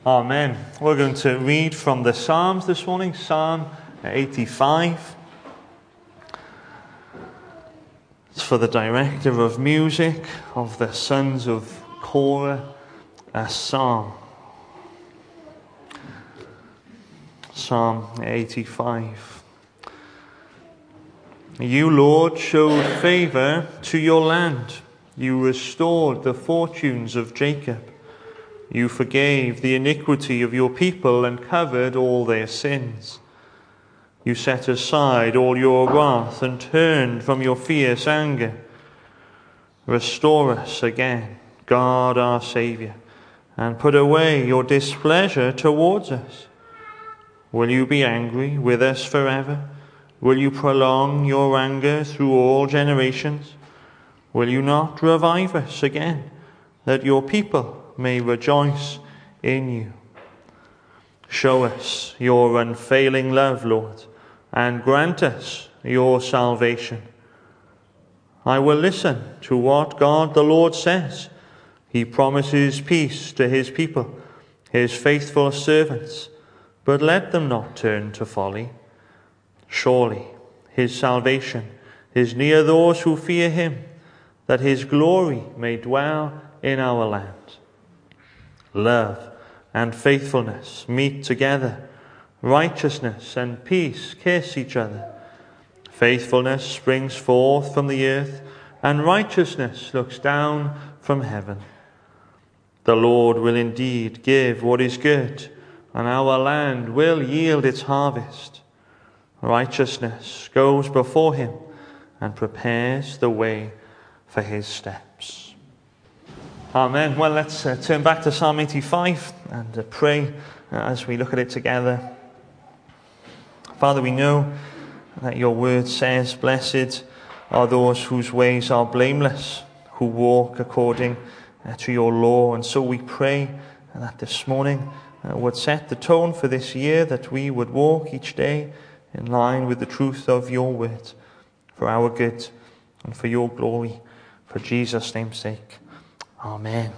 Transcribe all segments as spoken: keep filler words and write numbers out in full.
Amen. We're going to read from the Psalms this morning, Psalm eighty-five. It's for the director of music of the sons of Korah, a psalm. Psalm eighty-five. You, Lord, showed favor to your land. You restored the fortunes of Jacob. You forgave the iniquity of your people and covered all their sins. You set aside all your wrath and turned from your fierce anger. Restore us again, God our Saviour, and put away your displeasure towards us. Will you be angry with us forever? Will you prolong your anger through all generations? Will you not revive us again, that your people may rejoice in you? Show us your unfailing love, Lord, and grant us your salvation. I will listen to what God the Lord says. He promises peace to his people, his faithful servants, but let them not turn to folly. Surely his salvation is near those who fear him, that his glory may dwell in our land. Love and faithfulness meet together. Righteousness and peace kiss each other. Faithfulness springs forth from the earth, and righteousness looks down from heaven. The Lord will indeed give what is good, and our land will yield its harvest. Righteousness goes before him and prepares the way for his steps. Amen. Well, let's uh, turn back to Psalm eighty-five and uh, pray uh, as we look at it together. Father, we know that your word says, blessed are those whose ways are blameless, who walk according uh, to your law. And so we pray that this morning uh, would set the tone for this year, that we would walk each day in line with the truth of your word, for our good and for your glory, for Jesus' name's sake. Amen.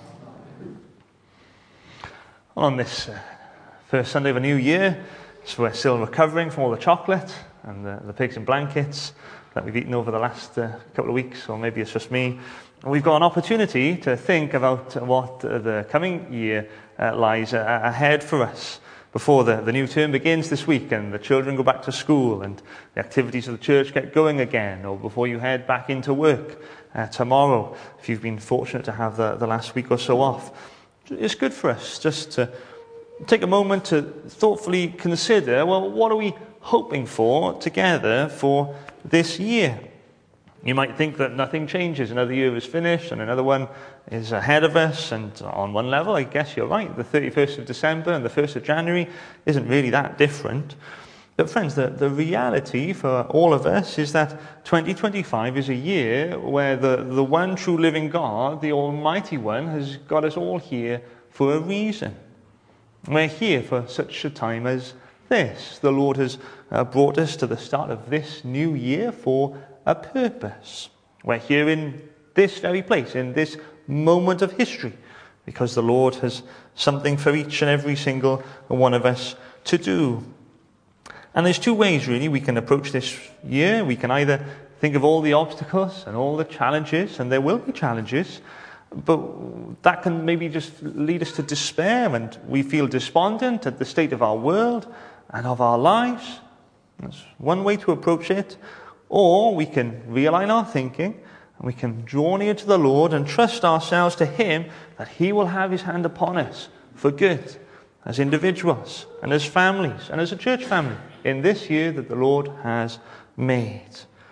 On this uh, first Sunday of a new year, so we're still recovering from all the chocolate and the, the pigs in blankets that we've eaten over the last uh, couple of weeks, or maybe it's just me. And we've got an opportunity to think about what uh, the coming year uh, lies uh, ahead for us before the, the new term begins this week and the children go back to school and the activities of the church get going again, or before you head back into work uh, tomorrow, if you've been fortunate to have the, the last week or so off. It's good for us just to take a moment to thoughtfully consider, well, what are we hoping for together for this year? You might think that nothing changes. Another year is finished and another one is ahead of us. And on one level, I guess you're right. The thirty-first of December and the first of January isn't really that different. But friends, the, the reality for all of us is that twenty twenty-five is a year where the, the one true living God, the Almighty One, has got us all here for a reason. We're here for such a time as this. The Lord has uh, brought us to the start of this new year for a purpose. We're here in this very place, in this moment of history, because the Lord has something for each and every single one of us to do. And there's two ways, really, we can approach this year. We can either think of all the obstacles and all the challenges, and there will be challenges, but that can maybe just lead us to despair, and we feel despondent at the state of our world and of our lives. That's one way to approach it. Or we can realign our thinking, and we can draw near to the Lord and trust ourselves to him, that he will have his hand upon us for good, as individuals and as families and as a church family in this year that the Lord has made.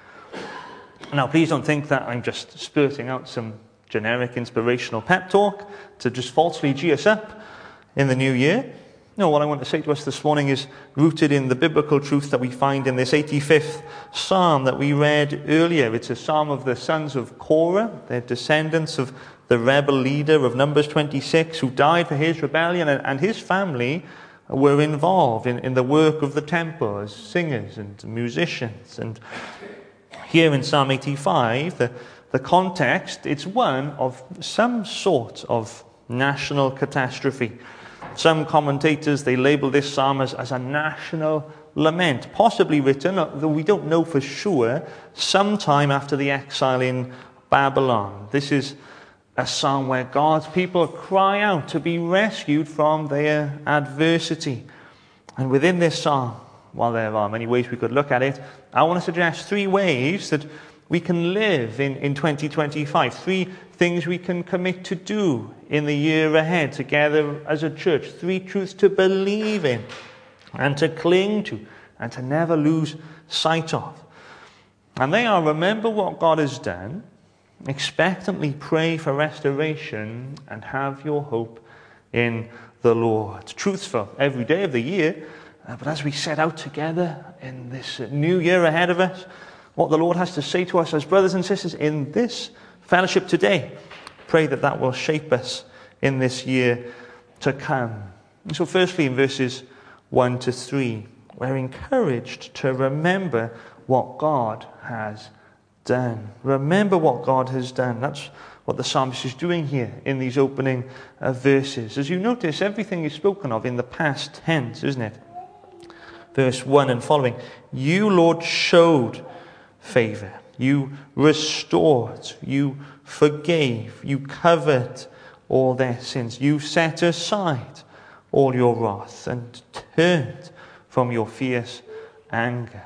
Now, please don't think that I'm just spurting out some generic inspirational pep talk to just falsely gee us up in the new year. No, what I want to say to us this morning is rooted in the biblical truth that we find in this eighty-fifth psalm that we read earlier. It's a psalm of the sons of Korah. They're descendants of the rebel leader of Numbers twenty-six, who died for his rebellion, and, and his family were involved in, in the work of the temple as singers and musicians. And here in Psalm eighty-five, the, the context, it's one of some sort of national catastrophe. Some commentators, they label this psalm as, as a national lament, possibly written, though we don't know for sure, sometime after the exile in Babylon. This is a psalm where God's people cry out to be rescued from their adversity. And within this psalm, while there are many ways we could look at it, I want to suggest three ways that we can live in, in twenty twenty-five. Three things we can commit to do in the year ahead together as a church. Three truths to believe in and to cling to and to never lose sight of. And they are: remember what God has done, expectantly pray for restoration, and have your hope in the Lord. Truths for every day of the year, uh, but as we set out together in this new year ahead of us, what the Lord has to say to us as brothers and sisters in this fellowship today, pray that that will shape us in this year to come. And so firstly, in verses one to three, we're encouraged to remember what God has done. Remember what God has done. That's what the psalmist is doing here in these opening uh, verses. As you notice, everything is spoken of in the past tense, isn't it? Verse one and following. You, Lord, showed favor. You restored. You forgave. You covered all their sins. You set aside all your wrath and turned from your fierce anger.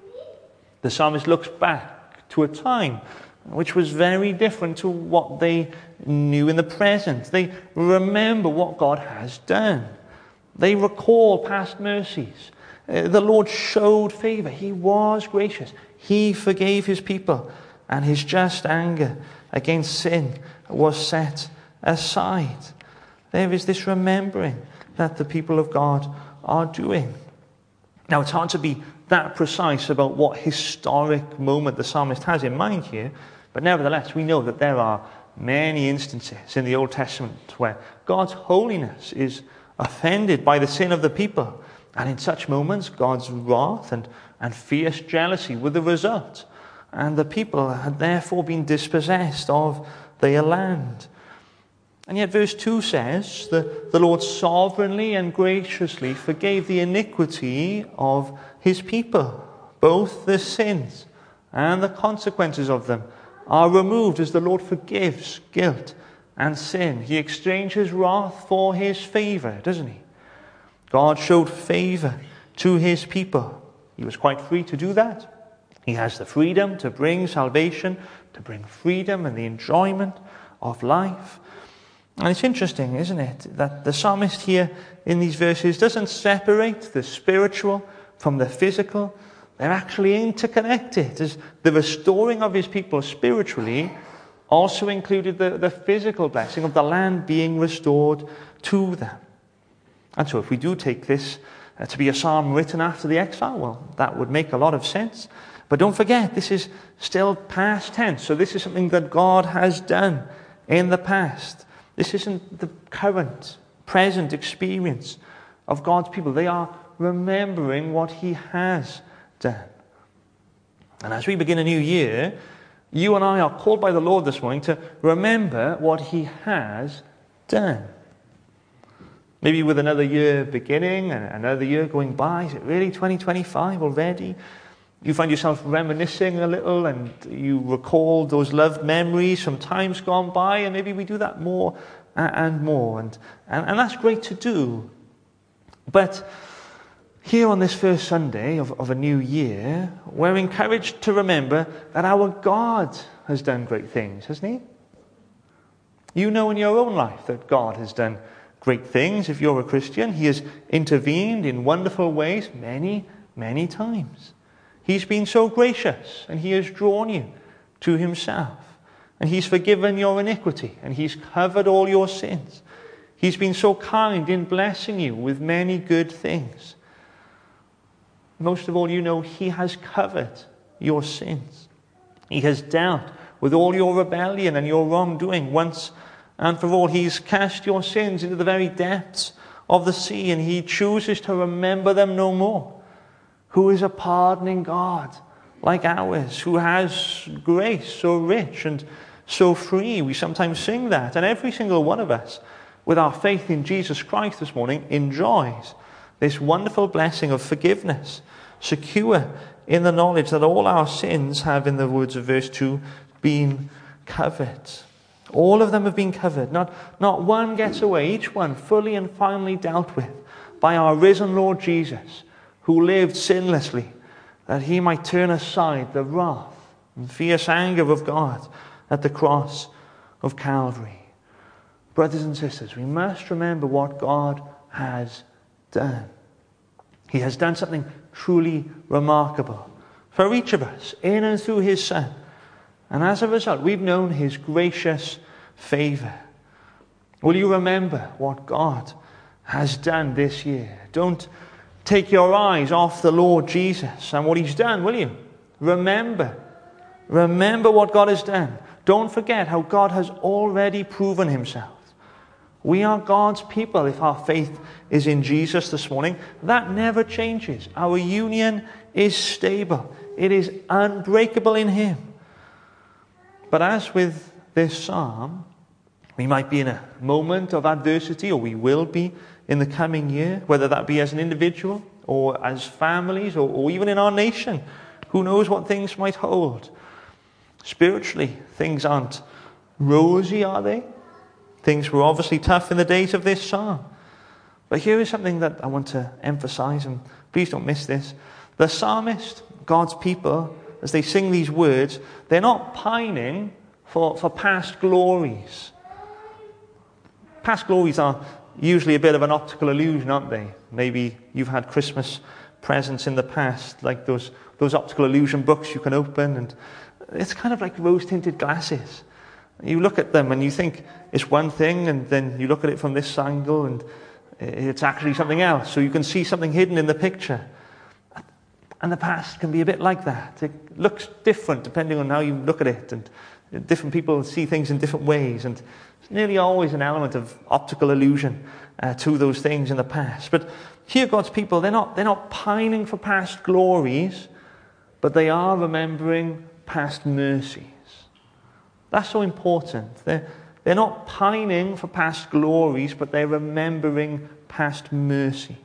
The psalmist looks back to a time which was very different to what they knew in the present. They remember what God has done. They recall past mercies. Uh, the Lord showed favor. He was gracious. He forgave his people, and his just anger against sin was set aside. There is this remembering that the people of God are doing. Now, it's hard to be that precise about what historic moment the psalmist has in mind here, but nevertheless, we know that there are many instances in the Old Testament where God's holiness is offended by the sin of the people. And in such moments, God's wrath and, and fierce jealousy were the result. And the people had therefore been dispossessed of their land. And yet verse two says that the Lord sovereignly and graciously forgave the iniquity of his people. Both the sins and the consequences of them are removed as the Lord forgives guilt and sin. He exchanges wrath for his favor, doesn't he? God showed favor to his people. He was quite free to do that. He has the freedom to bring salvation, to bring freedom and the enjoyment of life. And it's interesting, isn't it, that the psalmist here in these verses doesn't separate the spiritual from the physical. They're actually interconnected, as the restoring of his people spiritually also included the, the physical blessing of the land being restored to them. And so if we do take this uh, to be a psalm written after the exile, well, that would make a lot of sense. But don't forget, this is still past tense. So this is something that God has done in the past. This isn't the current, present experience of God's people. They are remembering what he has done. And as we begin a new year, you and I are called by the Lord this morning to remember what he has done. Maybe with another year beginning and another year going by, is it really twenty twenty-five already? You find yourself reminiscing a little and you recall those loved memories from times gone by, and maybe we do that more and more. And, and, and that's great to do. But here on this first Sunday of, of a new year, we're encouraged to remember that our God has done great things, hasn't he? You know in your own life that God has done great things. If you're a Christian, he has intervened in wonderful ways many, many times. He's been so gracious, and he has drawn you to himself. And he's forgiven your iniquity, and he's covered all your sins. He's been so kind in blessing you with many good things. Most of all, you know he has covered your sins. He has dealt with all your rebellion and your wrongdoing once and for all. He's cast your sins into the very depths of the sea, and he chooses to remember them no more. Who is a pardoning God like ours, who has grace so rich and so free. We sometimes sing that, and every single one of us with our faith in Jesus Christ this morning, enjoys this wonderful blessing of forgiveness, secure in the knowledge that all our sins have, in the words of verse two, been covered. All of them have been covered. Not, not one gets away. Each one fully and finally dealt with by our risen Lord Jesus, who lived sinlessly, that he might turn aside the wrath and fierce anger of God at the cross of Calvary. Brothers and sisters, we must remember what God has done. He has done something truly remarkable for each of us in and through his Son. And as a result, we've known his gracious favor. Will you remember what God has done this year? Don't take your eyes off the Lord Jesus and what he's done, will you? Remember. Remember what God has done. Don't forget how God has already proven himself. We are God's people if our faith is in Jesus this morning. That never changes. Our union is stable. It is unbreakable in him. But as with this psalm, we might be in a moment of adversity, or we will be in the coming year, whether that be as an individual or as families or, or even in our nation. Who knows what things might hold? Spiritually, things aren't rosy, are they? Things were obviously tough in the days of this psalm. But here is something that I want to emphasize, and please don't miss this. The psalmist, God's people, as they sing these words, they're not pining for, for past glories. Past glories are usually a bit of an optical illusion, aren't they? Maybe you've had Christmas presents in the past, like those, those optical illusion books you can open, and it's kind of like rose-tinted glasses. You look at them and you think it's one thing, and then you look at it from this angle and it's actually something else. So you can see something hidden in the picture. And the past can be a bit like that. It looks different depending on how you look at it, and different people see things in different ways, and there's nearly always an element of optical illusion uh, to those things in the past. But here God's people, they're not, they're not pining for past glories, but they are remembering past mercies. That's so important. They're, they're not pining for past glories, but they're remembering past mercies.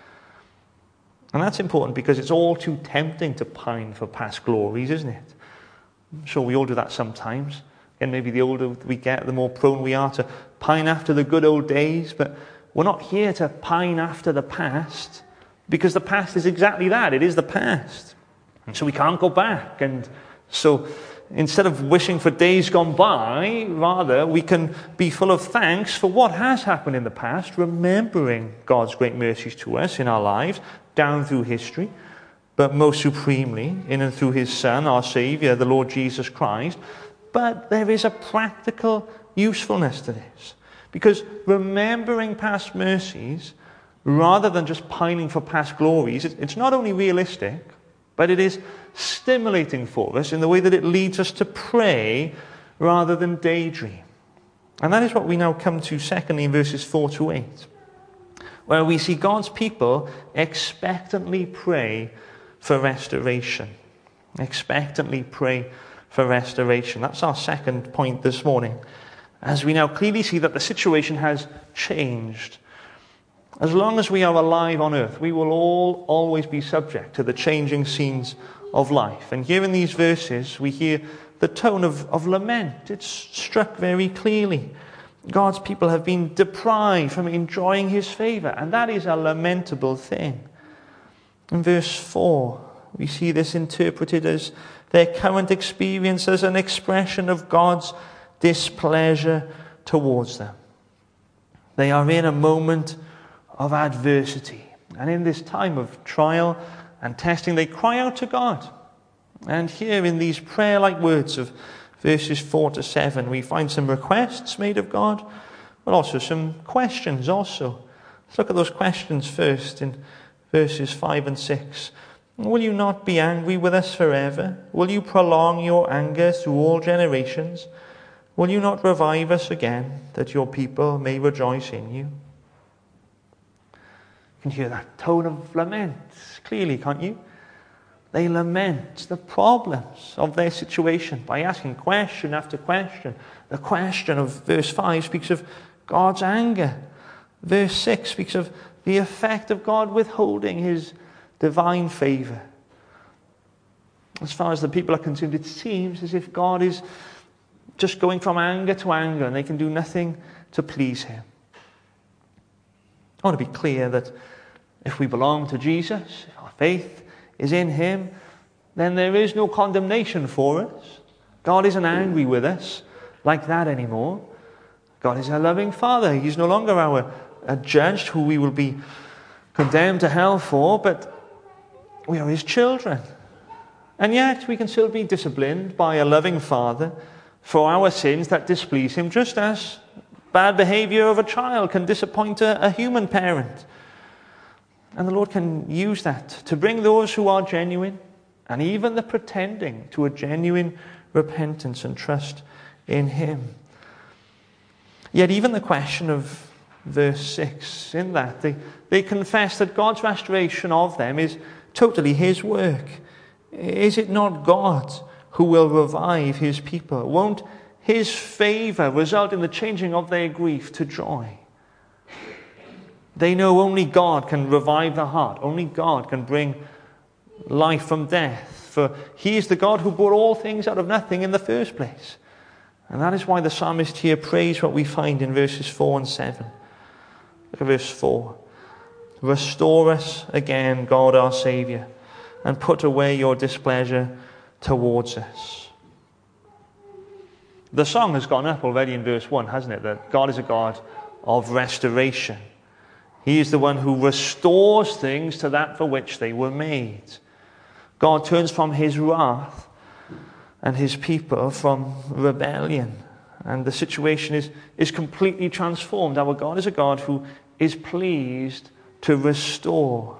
And that's important because it's all too tempting to pine for past glories, isn't it? I'm sure we all do that sometimes. And maybe the older we get, the more prone we are to pine after the good old days. But we're not here to pine after the past, because the past is exactly that. It is the past. And so we can't go back. And so instead of wishing for days gone by, rather, we can be full of thanks for what has happened in the past, remembering God's great mercies to us in our lives, down through history, but most supremely in and through his Son, our Saviour, the Lord Jesus Christ. But there is a practical usefulness to this, because remembering past mercies, rather than just pining for past glories, it's not only realistic, but it is stimulating for us in the way that it leads us to pray rather than daydream. And that is what we now come to secondly in verses four to eight, where we see God's people expectantly pray for restoration. Expectantly pray for restoration. That's our second point this morning, as we now clearly see that the situation has changed. As long as we are alive on earth, we will all always be subject to the changing scenes of life. And here in these verses, we hear the tone of, of lament. It's struck very clearly. God's people have been deprived from enjoying his favor, and that is a lamentable thing. In verse four, we see this interpreted as their current experience as an expression of God's displeasure towards them. They are in a moment of adversity, and in this time of trial and testing, they cry out to God. And here in these prayer-like words of verses four to seven, we find some requests made of God, but also some questions also. Let's look at those questions first in verses five and six. Will you not be angry with us forever? Will you prolong your anger through all generations? Will you not revive us again, that your people may rejoice in you? You can hear that tone of lament clearly, can't you? They lament the problems of their situation by asking question after question. The question of verse five speaks of God's anger. Verse six speaks of the effect of God withholding his divine favor. As far as the people are concerned, it seems as if God is just going from anger to anger and they can do nothing to please him. I want to be clear that if we belong to Jesus, if our faith is in him, then there is no condemnation for us. God isn't angry with us like that anymore. God is our loving Father. He's no longer our, our judge who we will be condemned to hell for, but we are his children. And yet we can still be disciplined by a loving Father for our sins that displease him, just as bad behavior of a child can disappoint a, a human parent. And the Lord can use that to bring those who are genuine, and even the pretending, to a genuine repentance and trust in him. Yet even the question of verse six, in that they, they confess that God's restoration of them is totally his work. Is it not God who will revive his people? Won't his favor result in the changing of their grief to joy? They know only God can revive the heart. Only God can bring life from death. For he is the God who brought all things out of nothing in the first place. And that is why the psalmist here prays what we find in verses four and seven. Look at verse four. Restore us again, God our Saviour, and put away your displeasure towards us. The song has gone up already in verse one, hasn't it? That God is a God of restoration. He is the one who restores things to that for which they were made. God turns from his wrath and his people from rebellion. And the situation is, is completely transformed. Our God is a God who is pleased to restore.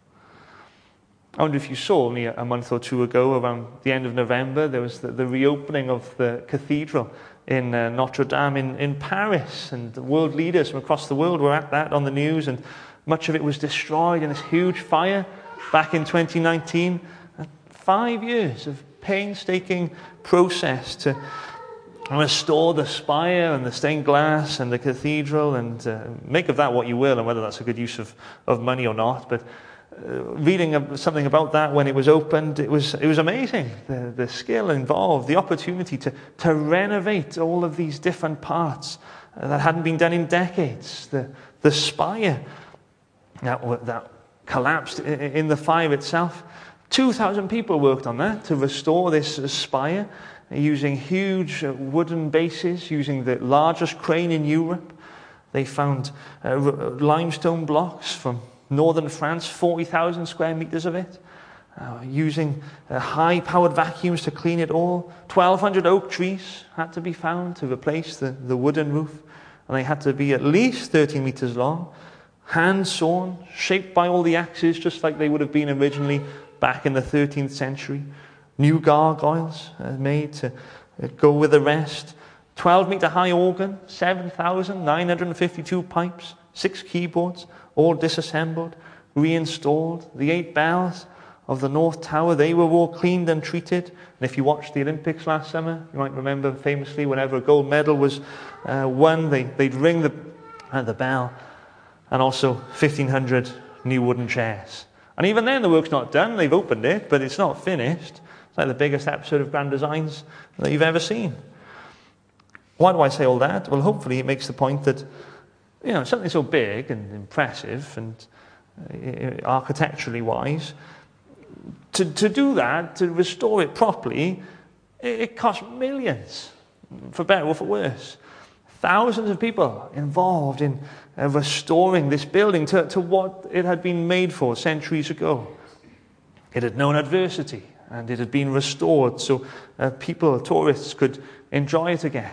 I wonder if you saw me a month or two ago, around the end of November, there was the, the reopening of the cathedral in uh, Notre Dame in, in Paris, and the world leaders from across the world were at that on the news, and much of it was destroyed in this huge fire back in twenty nineteen. And five years of painstaking process to restore the spire and the stained glass and the cathedral, and uh, make of that what you will, and whether that's a good use of, of money or not. But uh, reading something about that when it was opened, it was it was amazing. The, the skill involved, the opportunity to, to renovate all of these different parts uh, that hadn't been done in decades. The, the spire that, that collapsed in, in the fire itself. two thousand people worked on that to restore this spire, using huge wooden bases, using the largest crane in Europe. They found uh, limestone blocks from northern France, forty thousand square meters of it, uh, using uh, high-powered vacuums to clean it all. twelve hundred oak trees had to be found to replace the, the wooden roof, and they had to be at least thirty meters long, hand-sawn, shaped by all the axes, just like they would have been originally back in the thirteenth century. New gargoyles uh, made to uh, go with the rest. twelve meter high organ, seven thousand nine hundred fifty-two pipes, six keyboards, all disassembled, reinstalled. The eight bells of the North Tower, they were all cleaned and treated. And if you watched the Olympics last summer, you might remember famously whenever a gold medal was uh, won, they, they'd ring the, uh, the bell. And also fifteen hundred new wooden chairs. And even then the work's not done. They've opened it, but it's not finished. It's like the biggest episode of Grand Designs that you've ever seen. Why do I say all that? Well, hopefully it makes the point that, you know, something so big and impressive and uh, architecturally wise, to, to do that, to restore it properly, it, it costs millions, for better or for worse. Thousands of people involved in uh, restoring this building to, to what it had been made for centuries ago. It had known adversity, and it had been restored so uh, people, tourists, could enjoy it again.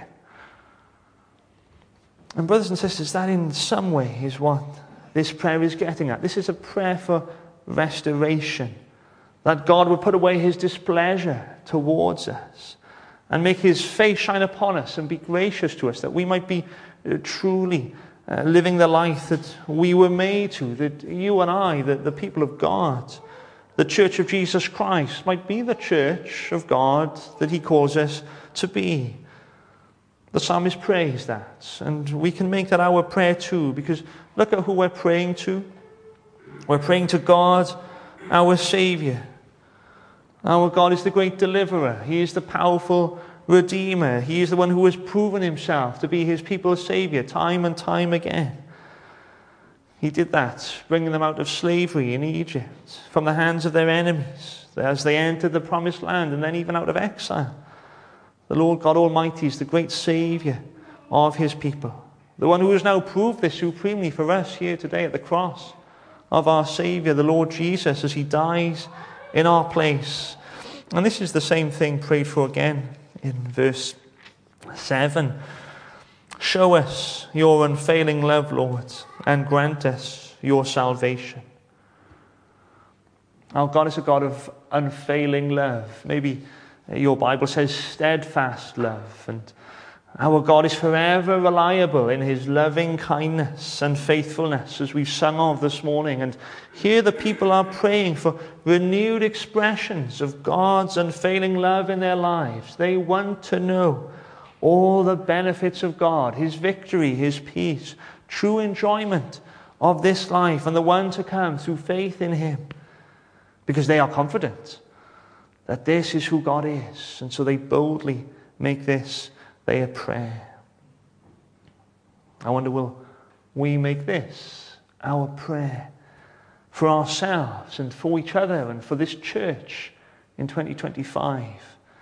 And brothers and sisters, that in some way is what this prayer is getting at. This is a prayer for restoration, that God would put away his displeasure towards us and make his face shine upon us and be gracious to us, that we might be uh, truly uh, living the life that we were made to, that you and I, the, the people of God, the Church of Jesus Christ, might be the church of God that he calls us to be. The psalmist prays that, and we can make that our prayer too, because look at who we're praying to. We're praying to God, our Saviour. Our God is the great deliverer. He is the powerful Redeemer. He is the one who has proven himself to be his people's Saviour time and time again. He did that, bringing them out of slavery in Egypt, from the hands of their enemies, as they entered the promised land, and then even out of exile. The Lord God Almighty is the great Saviour of his people. The one who has now proved this supremely for us here today at the cross of our Saviour, the Lord Jesus, as he dies in our place. And this is the same thing prayed for again in verse seven. Show us your unfailing love, Lord, and grant us your salvation. Our God is a God of unfailing love. Maybe your Bible says steadfast love. And our God is forever reliable in his loving kindness and faithfulness, as we've sung of this morning. And here the people are praying for renewed expressions of God's unfailing love in their lives. They want to know all the benefits of God, his victory, his peace, true enjoyment of this life and the one to come through faith in him. Because they are confident that this is who God is. And so they boldly make this their prayer. I wonder, will we make this our prayer for ourselves and for each other and for this church in twenty twenty-five?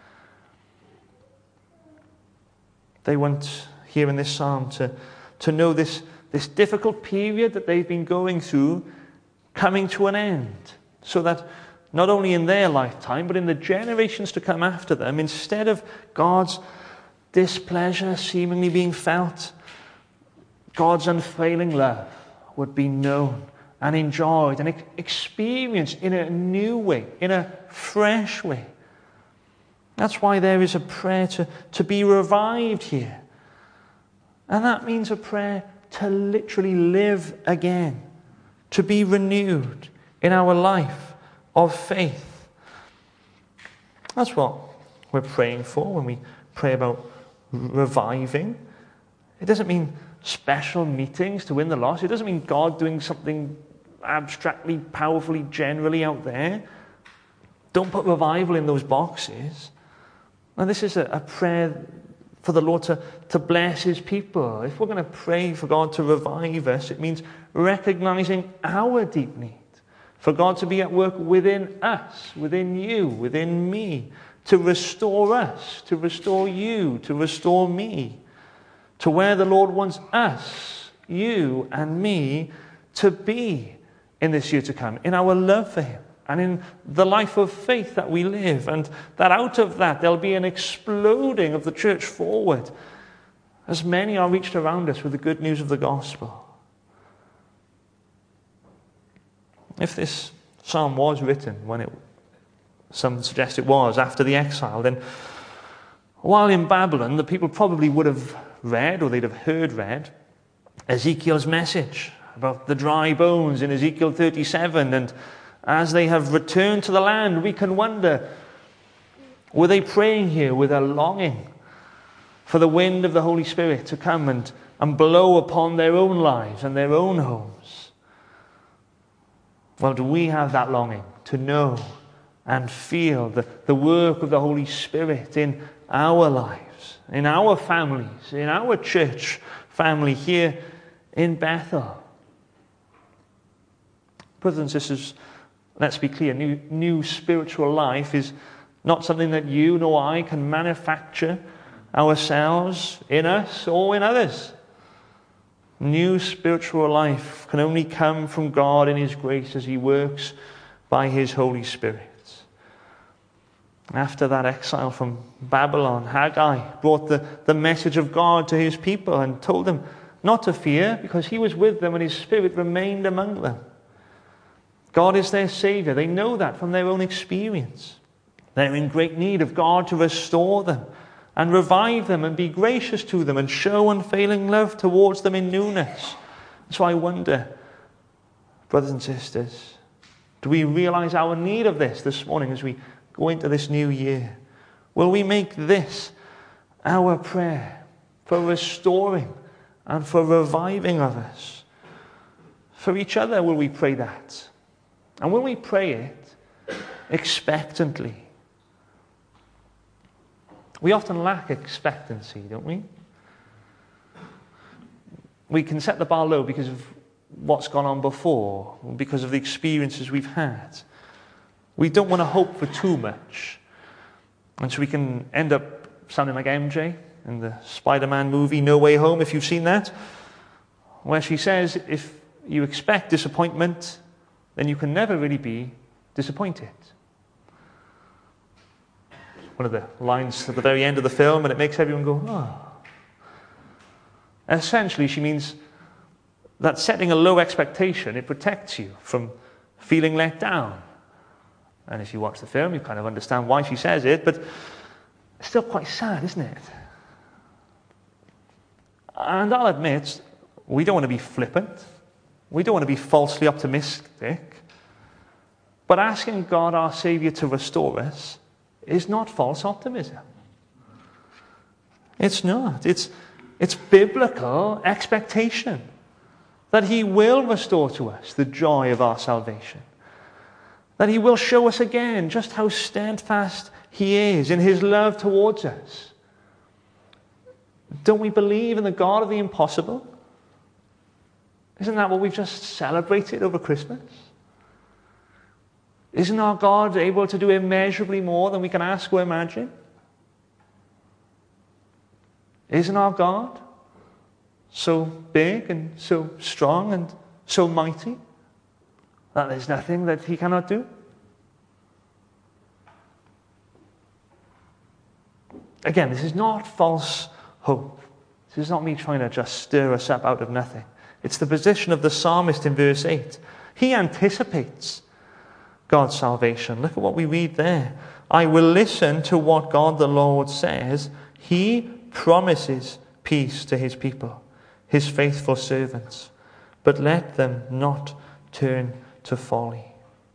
They want, here in this psalm, to, to know this, this difficult period that they've been going through coming to an end, so that not only in their lifetime, but in the generations to come after them, instead of God's displeasure seemingly being felt, God's unfailing love would be known and enjoyed and experienced in a new way, in a fresh way. That's why there is a prayer to, to be revived here. And that means a prayer to literally live again, to be renewed in our life of faith. That's what we're praying for when we pray about reviving. It doesn't mean special meetings to win the lost. It doesn't mean God doing something abstractly, powerfully, generally out there. Don't put revival in those boxes. Now, this is a, a prayer for the Lord to, to bless his people. If we're going to pray for God to revive us, it means recognizing our deep need for God to be at work within us, within you, within me, to restore us, to restore you, to restore me, to where the Lord wants us, you and me, to be in this year to come, in our love for him, and in the life of faith that we live, and that out of that there'll be an exploding of the church forward, as many are reached around us with the good news of the gospel. If this psalm was written when it, some suggest it was, after the exile, then while in Babylon, the people probably would have read, or they'd have heard read, Ezekiel's message about the dry bones in Ezekiel thirty-seven. And as they have returned to the land, we can wonder, were they praying here with a longing for the wind of the Holy Spirit to come and, and blow upon their own lives and their own homes? Well, do we have that longing to know and feel the, the work of the Holy Spirit in our lives, in our families, in our church family here in Bethel? Brothers and sisters, let's be clear, new, new spiritual life is not something that you nor I can manufacture ourselves, in us or in others. New spiritual life can only come from God in his grace as he works by his Holy Spirit. After that exile from Babylon, Haggai brought the, the message of God to his people and told them not to fear, because he was with them and his Spirit remained among them. God is their Savior. They know that from their own experience. They're in great need of God to restore them and revive them and be gracious to them and show unfailing love towards them in newness. So I wonder, brothers and sisters, do we realize our need of this this morning as we go into this new year? Will we make this our prayer? for restoring and for reviving of us. For each other will we pray that. And will we pray it expectantly? We often lack expectancy, don't we? We can set the bar low because of what's gone on before, because of the experiences we've had. We don't want to hope for too much. And so we can end up sounding like M J in the Spider-Man movie No Way Home, if you've seen that, where she says, if you expect disappointment, then you can never really be disappointed. One of the lines at the very end of the film, and it makes everyone go, oh. Essentially, she means that setting a low expectation, it protects you from feeling let down. And if you watch the film, you kind of understand why she says it, but it's still quite sad, isn't it? And I'll admit, we don't want to be flippant. We don't want to be falsely optimistic. But asking God, our Saviour, to restore us is not false optimism. It's not. It's, it's biblical expectation that He will restore to us the joy of our salvation. That He will show us again just how steadfast He is in His love towards us. Don't we believe in the God of the impossible? Isn't that what we've just celebrated over Christmas? Isn't our God able to do immeasurably more than we can ask or imagine? Isn't our God so big and so strong and so mighty that there's nothing that He cannot do? Again, this is not false hope. This is not me trying to just stir us up out of nothing. It's the position of the psalmist in verse eight. He anticipates God's salvation. Look at what we read there. I will listen to what God the Lord says. He promises peace to His people, His faithful servants, but let them not turn to folly.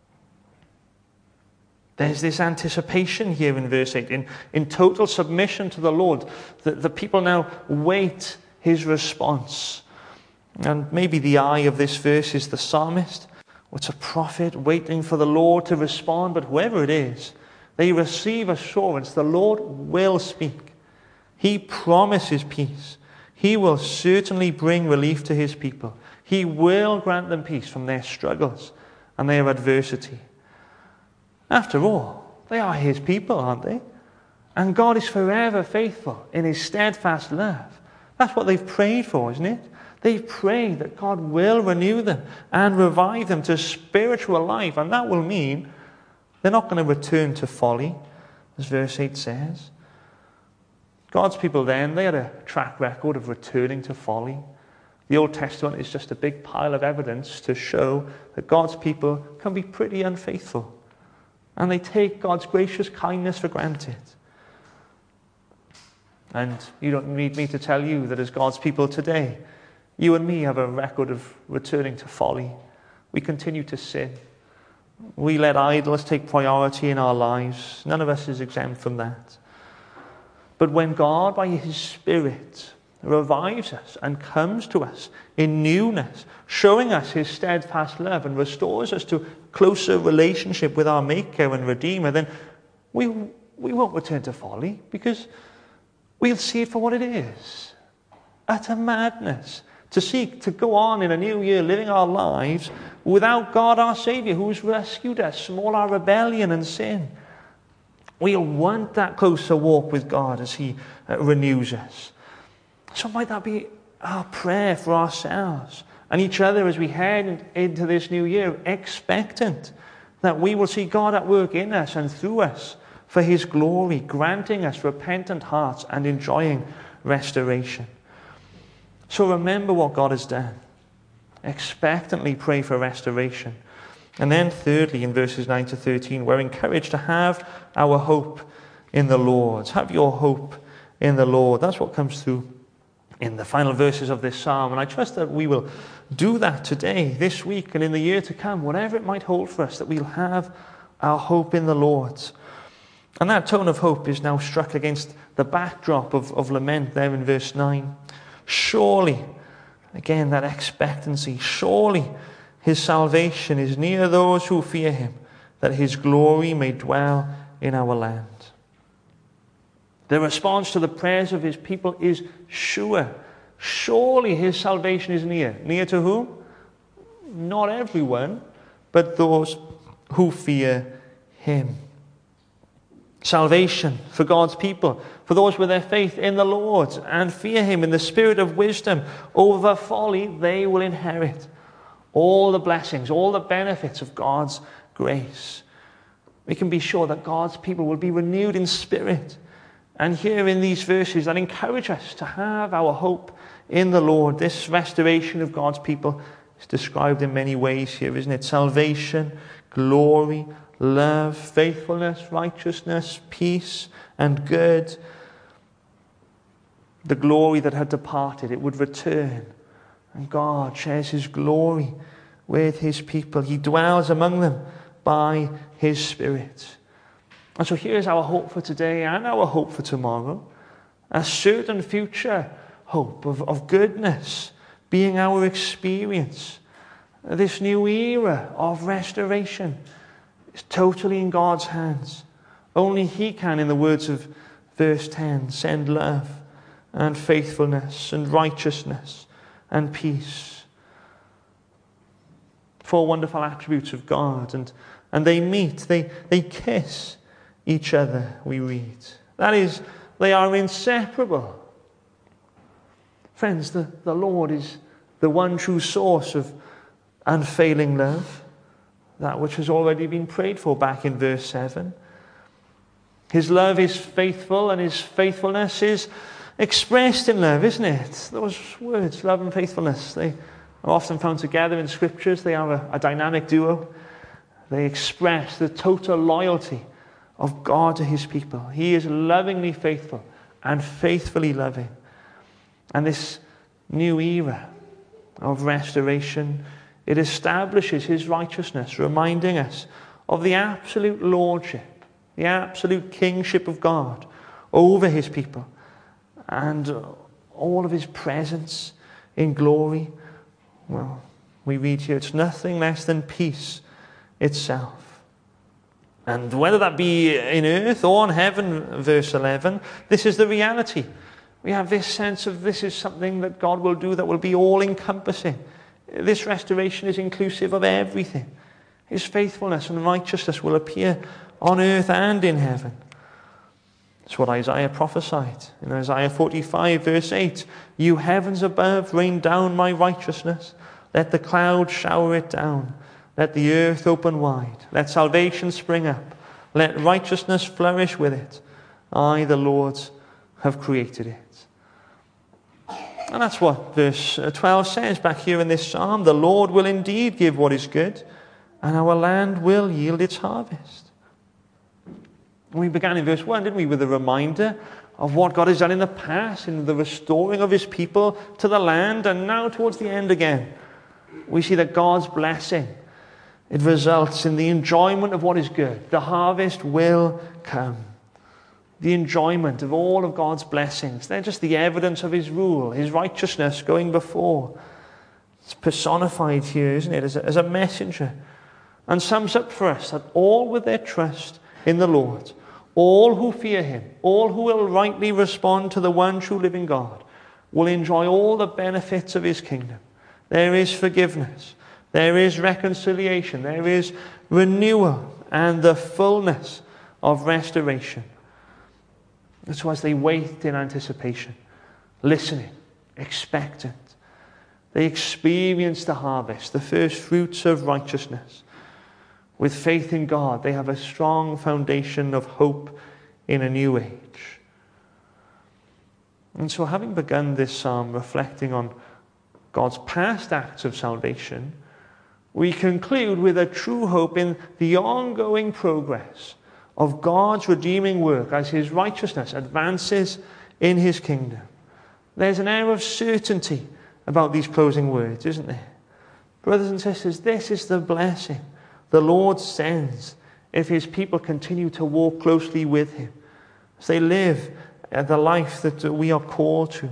There's this anticipation here in verse eight, in, in total submission to the Lord. The, the people now wait His response. And maybe the eye of this verse is the psalmist. It's a prophet waiting for the Lord to respond, but whoever it is, they receive assurance the Lord will speak. He promises peace. He will certainly bring relief to His people. He will grant them peace from their struggles and their adversity. After all, they are His people, aren't they? And God is forever faithful in His steadfast love. That's what they've prayed for, isn't it? They've prayed that God will renew them and revive them to spiritual life. And that will mean they're not going to return to folly, as verse eight says. God's people then, they had a track record of returning to folly. The Old Testament is just a big pile of evidence to show that God's people can be pretty unfaithful. And they take God's gracious kindness for granted. And you don't need me to tell you that as God's people today, you and me have a record of returning to folly. We continue to sin. We let idols take priority in our lives. None of us is exempt from that. But when God, by His Spirit, revives us and comes to us in newness, showing us His steadfast love and restores us to closer relationship with our Maker and Redeemer, then we, we won't return to folly, because we'll see it for what it is. Utter madness to seek to go on in a new year living our lives without God our Saviour, who has rescued us from all our rebellion and sin. We'll want that closer walk with God as He uh, renews us. So might that be our prayer for ourselves and each other as we head into this new year, expectant that we will see God at work in us and through us for His glory, granting us repentant hearts and enjoying restoration. So remember what God has done. Expectantly pray for restoration. And then thirdly, in verses nine to thirteen, we're encouraged to have our hope in the Lord. Have your hope in the Lord. That's what comes through in the final verses of this psalm. And I trust that we will do that today, this week, and in the year to come, whatever it might hold for us, that we'll have our hope in the Lord. And that tone of hope is now struck against the backdrop of, of lament there in verse nine. Surely, again that expectancy, surely his salvation is near those who fear him, that his glory may dwell in our land. The response to the prayers of his people is sure. Surely his salvation is near. Near to whom? Not everyone, but those who fear him. Salvation for God's people, for those with their faith in the Lord and fear him in the spirit of wisdom over folly, they will inherit all the blessings, all the benefits of God's grace. We can be sure that God's people will be renewed in spirit. And here in these verses that encourage us to have our hope in the Lord, this restoration of God's people is described in many ways here, isn't it? Salvation, glory, love, faithfulness, righteousness, peace, and good. The glory that had departed, it would return. And God shares his glory with his people. He dwells among them by his Spirit. And so here's our hope for today and our hope for tomorrow. A certain future hope of, of goodness being our experience. This new era of restoration is totally in God's hands. Only he can, in the words of verse ten, send love and faithfulness and righteousness and peace. Four wonderful attributes of God, and, and they meet, they, they kiss each other, we read. That is, they are inseparable. Friends, the, the Lord is the one true source of unfailing love, that which has already been prayed for back in verse seven. His love is faithful, and his faithfulness is expressed in love, isn't it? Those words, love and faithfulness, they are often found together in scriptures. They are a, a dynamic duo. They express the total loyalty of God to his people. He is lovingly faithful and faithfully loving. And this new era of restoration, it establishes his righteousness, reminding us of the absolute lordship, the absolute kingship of God over his people, and all of his presence in glory. Well, we read here, it's nothing less than peace itself. And whether that be in earth or in heaven, verse eleven, this is the reality. We have this sense of this is something that God will do that will be all-encompassing. This restoration is inclusive of everything. His faithfulness and righteousness will appear on earth and in heaven. That's what Isaiah prophesied in Isaiah forty-five, verse eight. You heavens above, rain down my righteousness. Let the clouds shower it down. Let the earth open wide. Let salvation spring up. Let righteousness flourish with it. I, the Lord, have created it. And that's what verse twelve says back here in this psalm. The Lord will indeed give what is good, and our land will yield its harvest. We began in verse one, didn't we, with a reminder of what God has done in the past, in the restoring of his people to the land, and now towards the end again, we see that God's blessing, it results in the enjoyment of what is good. The harvest will come. The enjoyment of all of God's blessings. They're just the evidence of his rule, his righteousness going before. It's personified here, isn't it, as a, as a messenger. And sums up for us that all with their trust in the Lord, all who fear him, all who will rightly respond to the one true living God, will enjoy all the benefits of his kingdom. There is forgiveness. There is reconciliation. There is renewal and the fullness of restoration. And so as they wait in anticipation, listening, expectant, they experience the harvest, the first fruits of righteousness. With faith in God, they have a strong foundation of hope in a new age. And so having begun this psalm reflecting on God's past acts of salvation, we conclude with a true hope in the ongoing progress of God's redeeming work as his righteousness advances in his kingdom. There's an air of certainty about these closing words, isn't there? Brothers and sisters, this is the blessing the Lord sends if his people continue to walk closely with him, as they live the life that we are called to.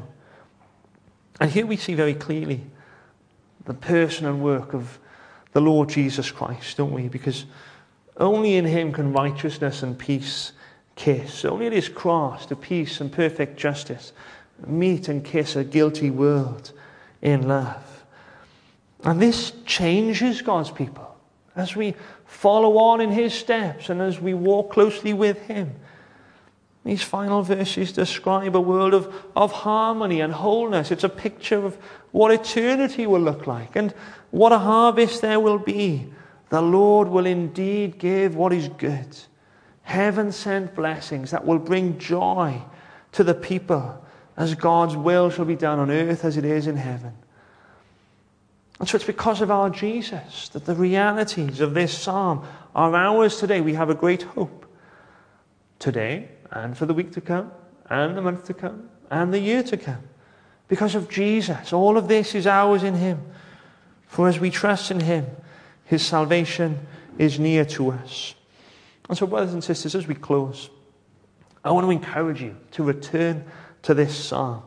And here we see very clearly the person and work of the Lord Jesus Christ, don't we? Because only in him can righteousness and peace kiss. Only at his cross do peace and perfect justice meet and kiss a guilty world in love. And this changes God's people as we follow on in his steps and as we walk closely with him. These final verses describe a world of, of harmony and wholeness. It's a picture of what eternity will look like and what a harvest there will be. The Lord will indeed give what is good. Heaven-sent blessings that will bring joy to the people as God's will shall be done on earth as it is in heaven. And so it's because of our Jesus that the realities of this psalm are ours today. We have a great hope today and for the week to come and the month to come and the year to come. Because of Jesus, all of this is ours in him. For as we trust in him, his salvation is near to us. And so, brothers and sisters, as we close, I want to encourage you to return to this psalm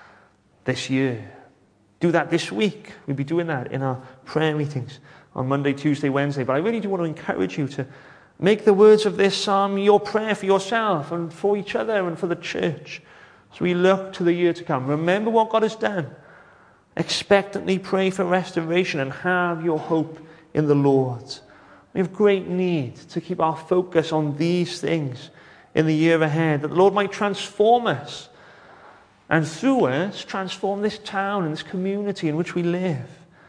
this year. Do that this week. We'll be doing that in our prayer meetings on Monday, Tuesday, Wednesday. But I really do want to encourage you to make the words of this psalm your prayer for yourself and for each other and for the church. As we look to the year to come, remember what God has done. Expectantly pray for restoration and have your hope in the Lord. We have great need to keep our focus on these things in the year ahead, that the Lord might transform us and through us transform this town and this community in which we live.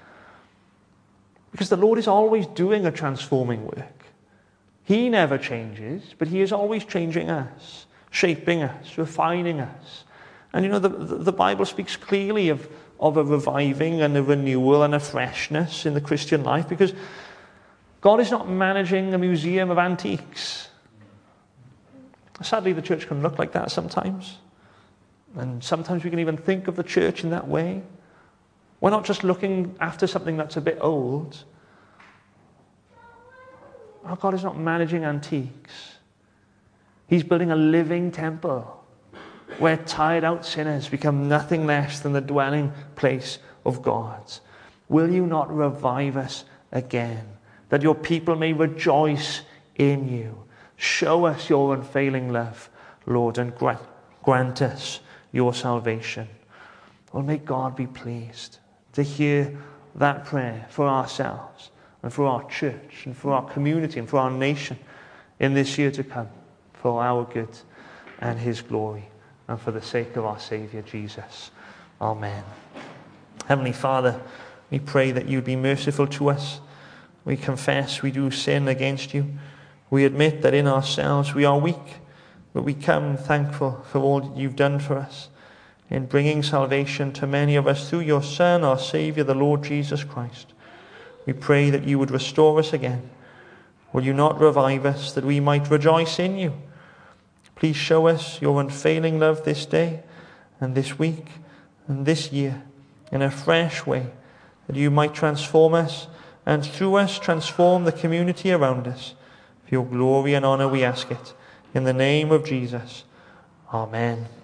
Because the Lord is always doing a transforming work. He never changes, but he is always changing us, shaping us, refining us. And you know, the, the Bible speaks clearly of, of a reviving and a renewal and a freshness in the Christian life, because God is not managing a museum of antiques. Sadly, the church can look like that sometimes. And sometimes we can even think of the church in that way. We're not just looking after something that's a bit old. Our God is not managing antiques. He's building a living temple where tired out sinners become nothing less than the dwelling place of God. Will you not revive us again, that your people may rejoice in you? Show us your unfailing love, Lord, and grant, grant us your salvation. Well, may God be pleased to hear that prayer for ourselves and for our church and for our community and for our nation in this year to come, for our good and his glory and for the sake of our Saviour Jesus. Amen. Heavenly Father, we pray that you'd be merciful to us. We confess we do sin against you. We admit that in ourselves we are weak, but we come thankful for all that you've done for us in bringing salvation to many of us through your Son, our Saviour, the Lord Jesus Christ. We pray that you would restore us again. Will you not revive us that we might rejoice in you? Please show us your unfailing love this day and this week and this year in a fresh way, that you might transform us and through us transform the community around us. For your glory and honour we ask it. In the name of Jesus. Amen.